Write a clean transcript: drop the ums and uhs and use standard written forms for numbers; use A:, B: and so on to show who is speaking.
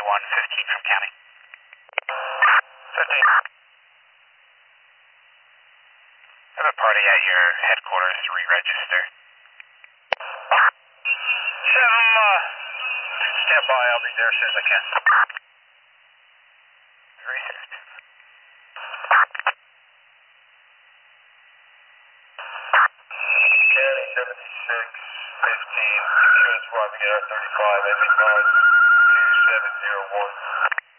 A: 15 from county. 15. Have a party at your headquarters to re-register. 7, stand by, I'll be there as soon as I can. Racist. County 7615, insurance arriving at R35, MA 92701.